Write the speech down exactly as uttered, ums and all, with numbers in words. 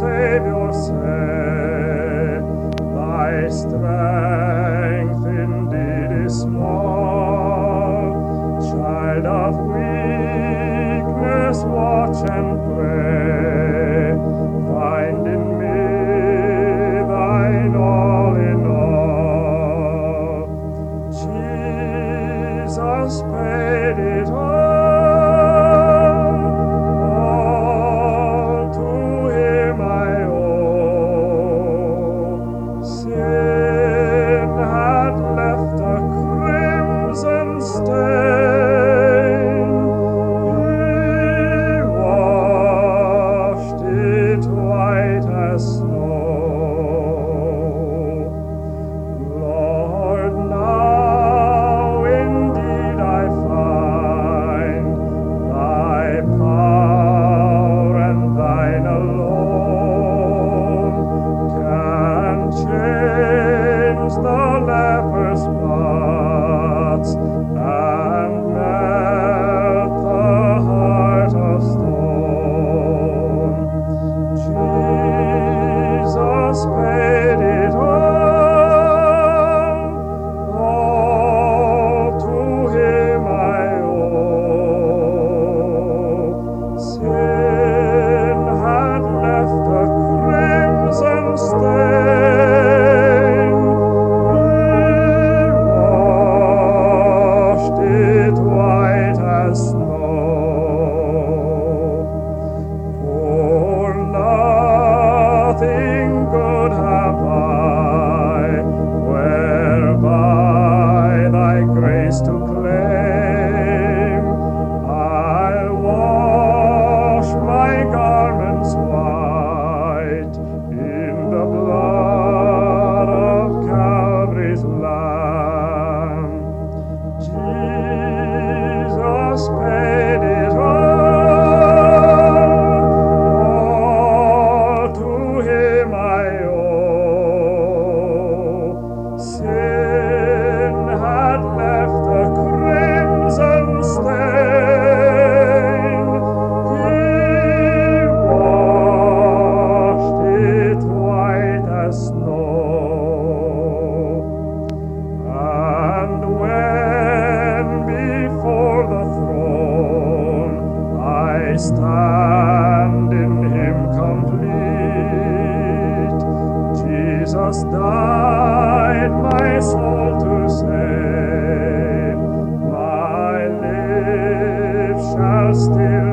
Savior, say, thy strength indeed is small. Child of weakness, watch and pray. Find in me thine all in all. Jesus paid it all. All to him I owe. Sin had left a crimson stain. He washed it white as snow. Lord, now indeed I find thy power and thine alone can change the leper's spots and melt the heart of stone. Jesus paid it all. All to him I owe. Sin had left a crimson stain. He washed it white as snow. For nothing good have I, whereby thy grace to claim. I'll wash my garments white in the blood of Calvary's Lamb. Jesus paid it all. All to him I owe. Sin had left a crimson stain. He washed it white as snow. And when before the throne I stand in him complete, Jesus died my soul to save. My lips shall still